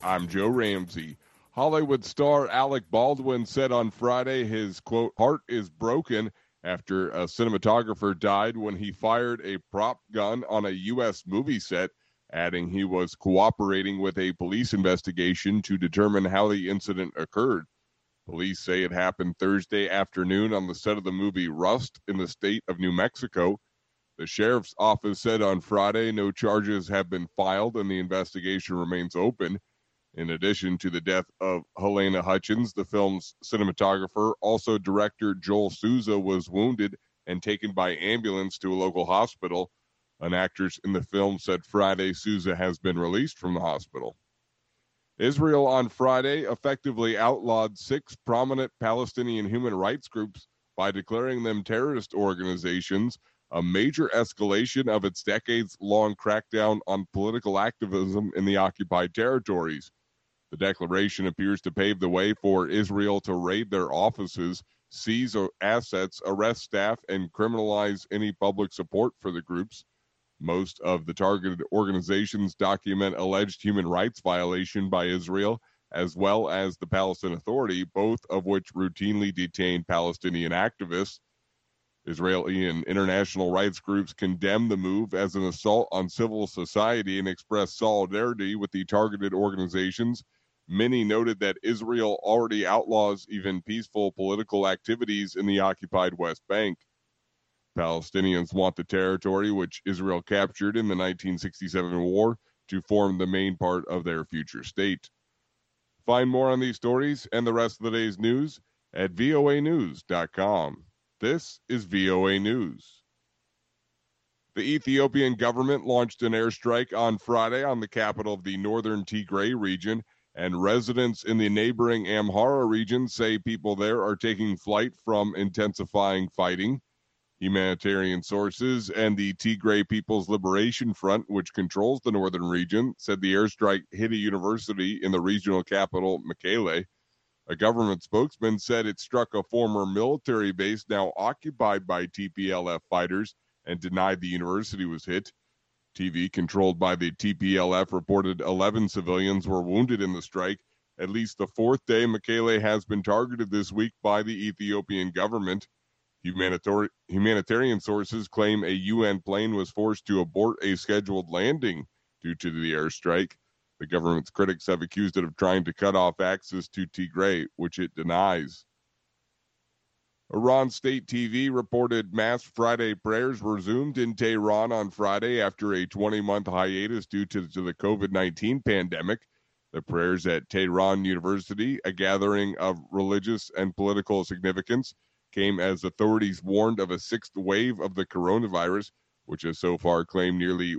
I'm Joe Ramsey. Hollywood star Alec Baldwin said on Friday his, quote, heart is broken after a cinematographer died when he fired a prop gun on a U.S. movie set, adding he was cooperating with a police investigation to determine how the incident occurred. Police say it happened Thursday afternoon on the set of the movie Rust in the state of New Mexico. The sheriff's office said on Friday no charges have been filed and the investigation remains open. In addition to the death of Helena Hutchins, the film's cinematographer, also director Joel Souza, was wounded and taken by ambulance to a local hospital. An actress in the film said Friday Souza has been released from the hospital. Israel on Friday effectively outlawed 6 prominent Palestinian human rights groups by declaring them terrorist organizations, a major escalation of its decades-long crackdown on political activism in the occupied territories. The declaration appears to pave the way for Israel to raid their offices, seize assets, arrest staff, and criminalize any public support for the groups. Most of the targeted organizations document alleged human rights violation by Israel, as well as the Palestine Authority, both of which routinely detain Palestinian activists. Israeli and international rights groups condemn the move as an assault on civil society and express solidarity with the targeted organizations. Many noted that Israel already outlaws even peaceful political activities in the occupied West Bank. Palestinians want the territory, which Israel captured in the 1967 war, to form the main part of their future state. Find more on these stories and the rest of the day's news at voanews.com. This is VOA News. The Ethiopian government launched an airstrike on Friday on the capital of the northern Tigray region, and residents in the neighboring Amhara region say people there are taking flight from intensifying fighting. Humanitarian sources and the Tigray People's Liberation Front, which controls the northern region, said the airstrike hit a university in the regional capital, Mekelle. A government spokesman said it struck a former military base now occupied by TPLF fighters and denied the university was hit. TV controlled by the TPLF reported 11 civilians were wounded in the strike. At least the 4th day Mekelle has been targeted this week by the Ethiopian government. Humanitarian sources claim a UN plane was forced to abort a scheduled landing due to the airstrike. The government's critics have accused it of trying to cut off access to Tigray, which it denies. Iran State TV reported mass Friday prayers resumed in Tehran on Friday after a 20-month hiatus due to the COVID-19 pandemic. The prayers at Tehran University, a gathering of religious and political significance, came as authorities warned of a 6th wave of the coronavirus, which has so far claimed nearly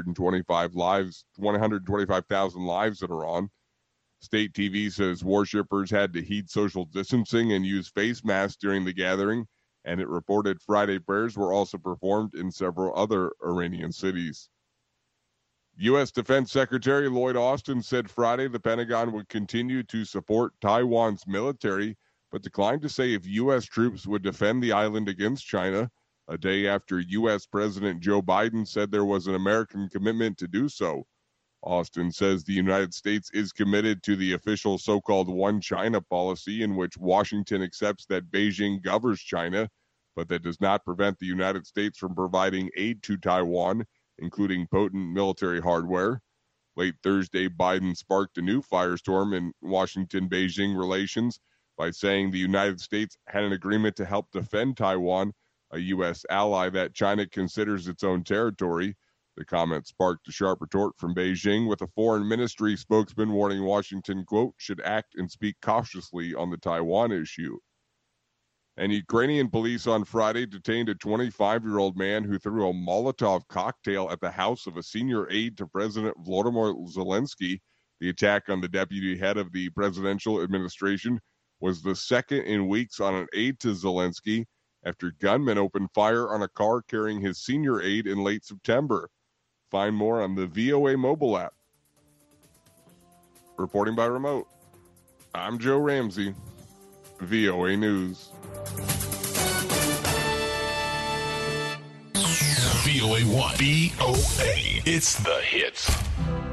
125,000 lives in Iran. State TV says worshippers had to heed social distancing and use face masks during the gathering, and it reported Friday prayers were also performed in several other Iranian cities. U.S. Defense Secretary Lloyd Austin said Friday the Pentagon would continue to support Taiwan's military, but declined to say if U.S. troops would defend the island against China, a day after U.S. President Joe Biden said there was an American commitment to do so. Austin says the United States is committed to the official so-called One China policy, in which Washington accepts that Beijing governs China, but that does not prevent the United States from providing aid to Taiwan, including potent military hardware. Late Thursday, Biden sparked a new firestorm in Washington-Beijing relations by saying the United States had an agreement to help defend Taiwan, a U.S. ally that China considers its own territory. The comment sparked a sharp retort from Beijing, with a foreign ministry spokesman warning Washington, quote, should act and speak cautiously on the Taiwan issue. And Ukrainian police on Friday detained a 25-year-old man who threw a Molotov cocktail at the house of a senior aide to President Volodymyr Zelensky. The attack on the deputy head of the presidential administration was the second in weeks on an aide to Zelensky, after gunmen opened fire on a car carrying his senior aide in late September. Find more on the VOA mobile app. Reporting by remote, I'm Joe Ramsey, VOA News. VOA1. VOA. It's the hits.